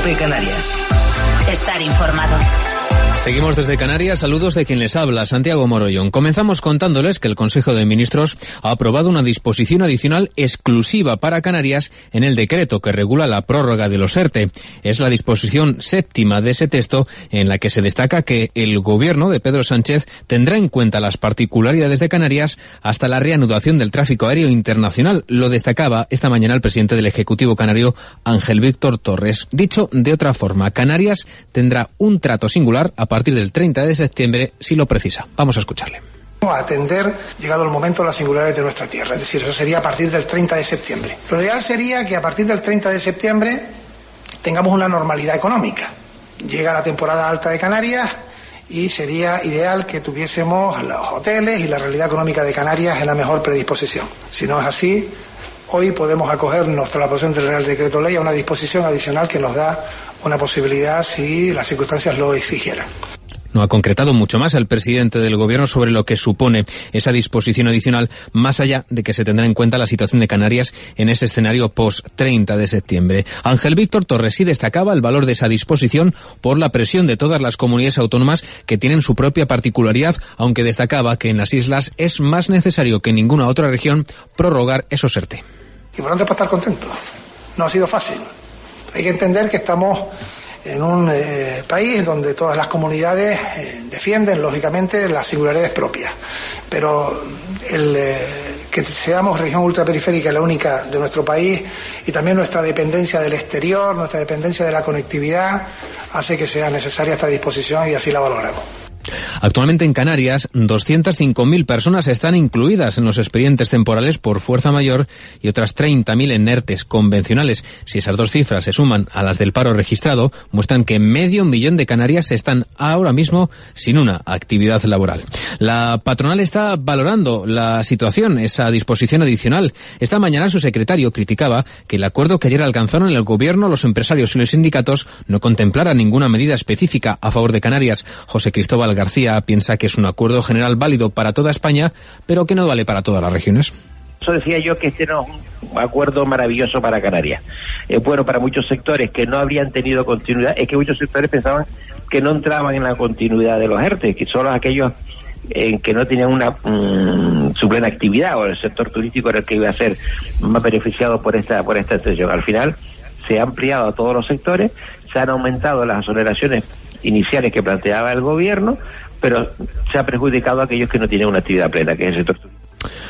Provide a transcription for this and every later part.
COPE Canarias. Estar informado. Seguimos desde Canarias, saludos de quien les habla, Santiago Morollón. Comenzamos contándoles que el Consejo de Ministros ha aprobado una disposición adicional exclusiva para Canarias en el decreto que regula la prórroga de los ERTE. Es la disposición séptima de ese texto en la que se destaca que el gobierno de Pedro Sánchez tendrá en cuenta las particularidades de Canarias hasta la reanudación del tráfico aéreo internacional. Lo destacaba esta mañana el presidente del Ejecutivo canario, Ángel Víctor Torres. Dicho de otra forma, Canarias tendrá un trato singular a partir del 30 de septiembre, si lo precisa. Vamos a escucharle. A atender, llegado el momento, las singularidades de nuestra tierra. Es decir, eso sería a partir del 30 de septiembre. Lo ideal sería que a partir del 30 de septiembre tengamos una normalidad económica. Llega la temporada alta de Canarias y sería ideal que tuviésemos los hoteles y la realidad económica de Canarias en la mejor predisposición. Si no es así, hoy podemos acogernos tras la aprobación del Real Decreto Ley a una disposición adicional que nos da una posibilidad si las circunstancias lo exigieran. No ha concretado mucho más el presidente del Gobierno sobre lo que supone esa disposición adicional, más allá de que se tendrá en cuenta la situación de Canarias en ese escenario post-30 de septiembre. Ángel Víctor Torres sí destacaba el valor de esa disposición por la presión de todas las comunidades autónomas que tienen su propia particularidad, aunque destacaba que en las islas es más necesario que en ninguna otra región prorrogar esos ERTE. Y por tanto, para estar contentos. No ha sido fácil. Hay que entender que estamos en un país donde todas las comunidades defienden, lógicamente, las singularidades propias. Pero que seamos región ultraperiférica, la única de nuestro país, y también nuestra dependencia del exterior, nuestra dependencia de la conectividad, hace que sea necesaria esta disposición y así la valoramos. Actualmente en Canarias, 205.000 personas están incluidas en los expedientes temporales por fuerza mayor y otras 30.000 en ERTEs convencionales. Si esas dos cifras se suman a las del paro registrado, muestran que 500.000 de canarias están ahora mismo sin una actividad laboral. La patronal está valorando la situación, esa disposición adicional. Esta mañana su secretario criticaba que el acuerdo que ayer alcanzaron el Gobierno, los empresarios y los sindicatos no contemplara ninguna medida específica a favor de Canarias. José Cristóbal García piensa que es un acuerdo general válido para toda España, pero que no vale para todas las regiones. Eso decía yo, que este no es un acuerdo maravilloso para Canarias. Es bueno para muchos sectores que no habrían tenido continuidad. Es que muchos sectores pensaban que no entraban en la continuidad de los ERTE, que solo aquellos que no tenían su plena actividad, o el sector turístico era el que iba a ser más beneficiado por esta extensión. Al final se ha ampliado a todos los sectores, se han aumentado las exoneraciones iniciales que planteaba el Gobierno, pero se ha perjudicado a aquellos que no tienen una actividad plena, que es el sector turístico.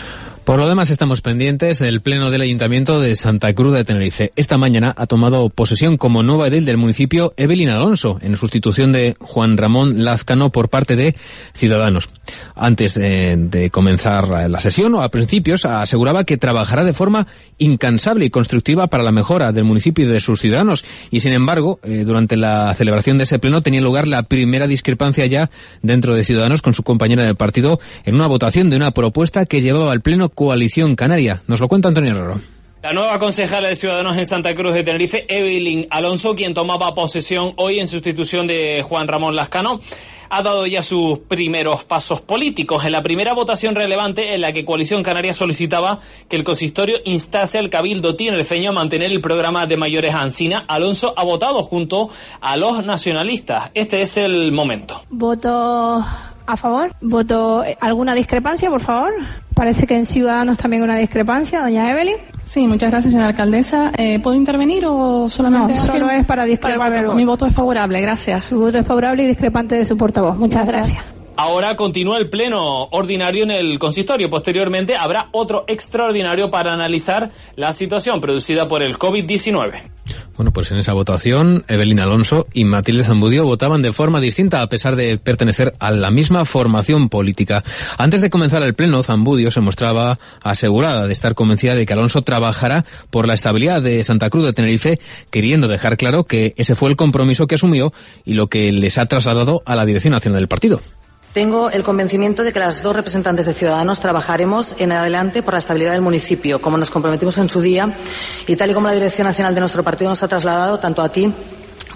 Por lo demás, estamos pendientes del Pleno del Ayuntamiento de Santa Cruz de Tenerife. Esta mañana ha tomado posesión como nueva edil del municipio Evelyn Alonso, en sustitución de Juan Ramón Lazcano por parte de Ciudadanos. Antes de comenzar la sesión, o a principios, aseguraba que trabajará de forma incansable y constructiva para la mejora del municipio y de sus ciudadanos. Y sin embargo, durante la celebración de ese pleno tenía lugar la primera discrepancia ya dentro de Ciudadanos con su compañera de partido en una votación de una propuesta que llevaba al pleno Coalición Canaria. Nos lo cuenta Antonio Herrero. La nueva concejala de Ciudadanos en Santa Cruz de Tenerife, Evelyn Alonso, quien tomaba posesión hoy en sustitución de Juan Ramón Lazcano, ha dado ya sus primeros pasos políticos. En la primera votación relevante, en la que Coalición Canaria solicitaba que el consistorio instase al Cabildo tinerfeño a mantener el programa de mayores Ancina, Alonso ha votado junto a los nacionalistas. Este es el momento. Voto a favor. Voto. ¿Alguna discrepancia, por favor? Parece que en Ciudadanos también una discrepancia, doña Evelyn. Sí, muchas gracias, señora alcaldesa. ¿Puedo intervenir o solamente...? No, solo es para discrepar. Mi voto es favorable, gracias. Su voto es favorable y discrepante de su portavoz. Muchas gracias. Ahora continúa el pleno ordinario en el consistorio. Posteriormente habrá otro extraordinario para analizar la situación producida por el COVID-19. Bueno, pues en esa votación, Evelyn Alonso y Matilde Zambudio votaban de forma distinta a pesar de pertenecer a la misma formación política. Antes de comenzar el pleno, Zambudio se mostraba asegurada de estar convencida de que Alonso trabajará por la estabilidad de Santa Cruz de Tenerife, queriendo dejar claro que ese fue el compromiso que asumió y lo que les ha trasladado a la dirección nacional del partido. Tengo el convencimiento de que las dos representantes de Ciudadanos trabajaremos en adelante por la estabilidad del municipio, como nos comprometimos en su día y tal y como la Dirección Nacional de nuestro partido nos ha trasladado tanto a ti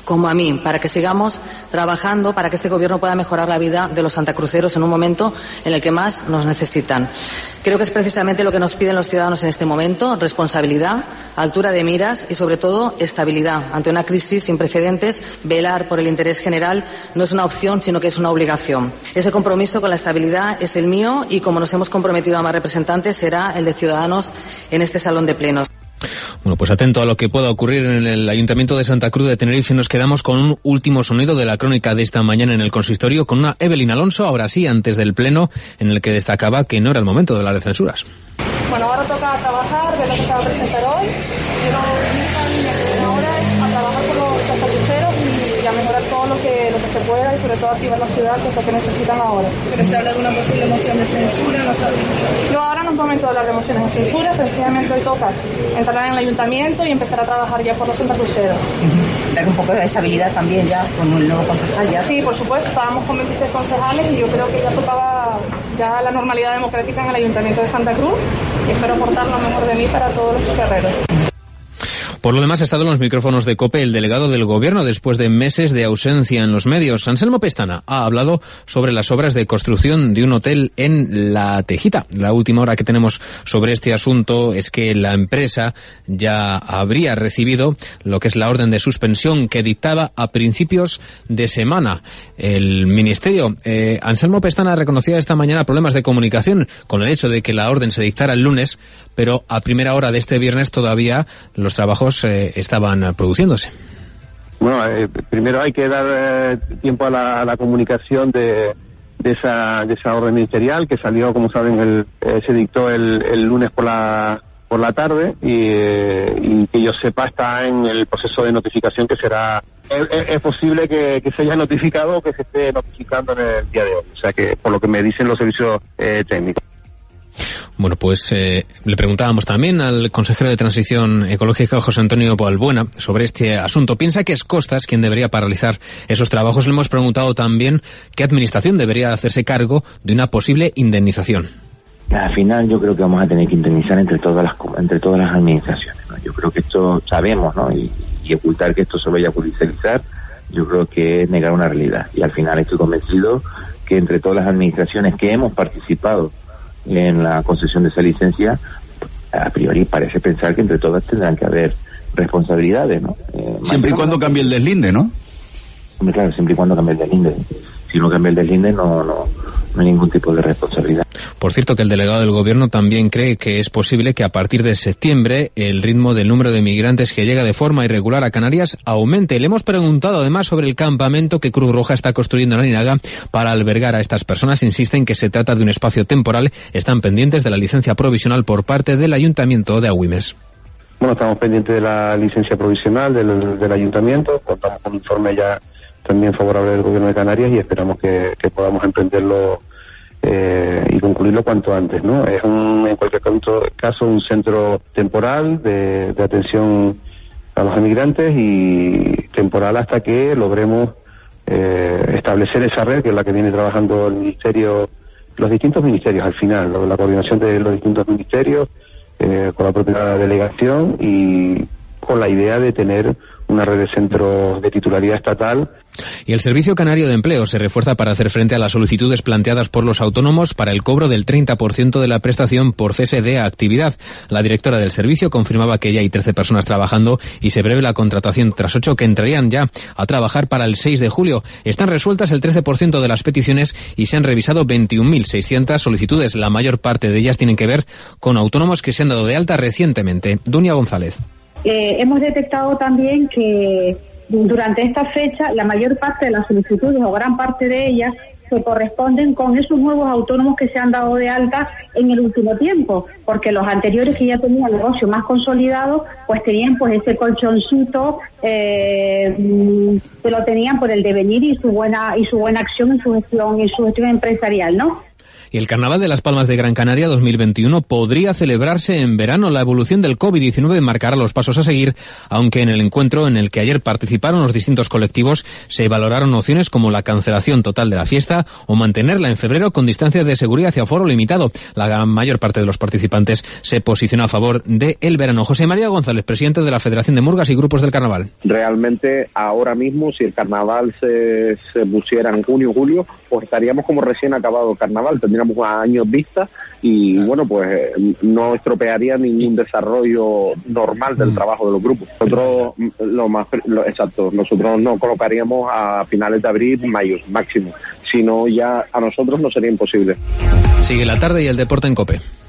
como a mí, para que sigamos trabajando para que este Gobierno pueda mejorar la vida de los santacruceros en un momento en el que más nos necesitan. Creo que es precisamente lo que nos piden los ciudadanos en este momento: responsabilidad, altura de miras y, sobre todo, estabilidad. Ante una crisis sin precedentes, velar por el interés general no es una opción, sino que es una obligación. Ese compromiso con la estabilidad es el mío y, como nos hemos comprometido a más representantes, será el de Ciudadanos en este salón de plenos. Bueno, pues atento a lo que pueda ocurrir en el Ayuntamiento de Santa Cruz de Tenerife. Nos quedamos con un último sonido de la crónica de esta mañana en el consistorio con una Evelyn Alonso, ahora sí, antes del pleno, en el que destacaba que no era el momento de hablar de censuras. Bueno, ahora toca trabajar, ver lo que se va a presentar hoy. Quiero ir ahora a trabajar con los santacruceros y a mejorar todo lo que se pueda y sobre todo activar la ciudad, que es lo que necesitan ahora. Pero se habla de una posible moción de censura, no sabe. No, ahora no es momento de hablar de mociones de censura, sencillamente hoy toca entrar en el ayuntamiento y empezar a trabajar ya por los santacruceros. Dar un poco de estabilidad también ya con un nuevo concejal ya. Sí, por supuesto, estábamos con 26 concejales y yo creo que ya tocaba ya la normalidad democrática en el Ayuntamiento de Santa Cruz y espero aportar lo mejor de mí para todos los chicharreros. Por lo demás, ha estado en los micrófonos de COPE el delegado del Gobierno después de meses de ausencia en los medios. Anselmo Pestana ha hablado sobre las obras de construcción de un hotel en La Tejita. La última hora que tenemos sobre este asunto es que la empresa ya habría recibido lo que es la orden de suspensión que dictaba a principios de semana el Ministerio. Anselmo Pestana reconocía esta mañana problemas de comunicación con el hecho de que la orden se dictara el lunes, pero a primera hora de este viernes todavía los trabajos estaban produciéndose. Bueno, primero hay que dar tiempo a la comunicación de esa orden ministerial que salió, como saben, se dictó el lunes por la tarde y que yo sepa está en el proceso de notificación que será. Es posible que se haya notificado o que se esté notificando en el día de hoy, o sea que por lo que me dicen los servicios técnicos. Bueno, pues le preguntábamos también al consejero de Transición Ecológica, José Antonio Balbuena, sobre este asunto. Piensa que es Costas quien debería paralizar esos trabajos. Le hemos preguntado también qué administración debería hacerse cargo de una posible indemnización. Al final yo creo que vamos a tener que indemnizar entre todas las administraciones, ¿no? Yo creo que esto sabemos, ¿no? Y ocultar que esto se vaya a judicializar, yo creo que es negar una realidad. Y al final estoy convencido que entre todas las administraciones que hemos participado en la concesión de esa licencia, a priori parece pensar que entre todas tendrán que haber responsabilidades, ¿no? Siempre y cuando cambie el deslinde, ¿no? Hombre, claro, siempre y cuando cambie el deslinde. Si no cambia el deslinde, no hay ningún tipo de responsabilidad. Por cierto, que el delegado del Gobierno también cree que es posible que a partir de septiembre el ritmo del número de migrantes que llega de forma irregular a Canarias aumente. Le hemos preguntado además sobre el campamento que Cruz Roja está construyendo en Larinaga para albergar a estas personas. Insisten que se trata de un espacio temporal. Están pendientes de la licencia provisional por parte del Ayuntamiento de Agüimes. Bueno, estamos pendientes de la licencia provisional del Ayuntamiento. Contamos con un informe ya también favorable del Gobierno de Canarias y esperamos que podamos emprenderlo y concluirlo cuanto antes, ¿no? Es en cualquier caso un centro temporal de atención a los emigrantes y temporal hasta que logremos establecer esa red que es la que viene trabajando el Ministerio, los distintos ministerios al final, la coordinación de los distintos ministerios con la propia delegación y con la idea de tener una red de centros de titularidad estatal. Y el Servicio Canario de Empleo se refuerza para hacer frente a las solicitudes planteadas por los autónomos para el cobro del 30% de la prestación por cese de actividad. La directora del servicio confirmaba que ya hay 13 personas trabajando y se prevé la contratación tras 8 que entrarían ya a trabajar para el 6 de julio. Están resueltas el 13% de las peticiones y se han revisado 21.600 solicitudes. La mayor parte de ellas tienen que ver con autónomos que se han dado de alta recientemente. Dunia González. Hemos detectado también que durante esta fecha la mayor parte de las solicitudes o gran parte de ellas se corresponden con esos nuevos autónomos que se han dado de alta en el último tiempo, porque los anteriores que ya tenían el negocio más consolidado pues tenían pues ese colchoncito que lo tenían por el devenir y su buena acción en su gestión empresarial, ¿no? Y el Carnaval de Las Palmas de Gran Canaria 2021 podría celebrarse en verano. La evolución del COVID-19 marcará los pasos a seguir, aunque en el encuentro en el que ayer participaron los distintos colectivos se valoraron opciones como la cancelación total de la fiesta o mantenerla en febrero con distancias de seguridad y aforo limitado. La mayor parte de los participantes se posicionó a favor del verano. José María González, presidente de la Federación de Murgas y Grupos del Carnaval. Realmente ahora mismo, si el carnaval se pusiera en junio o julio, pues estaríamos como recién acabado el carnaval, tendríamos años vista y bueno, pues no estropearía ningún desarrollo normal del trabajo de los grupos. Nosotros nosotros no colocaríamos a finales de abril, mayo máximo, sino ya a nosotros no sería imposible. Sigue la tarde y el deporte en COPE.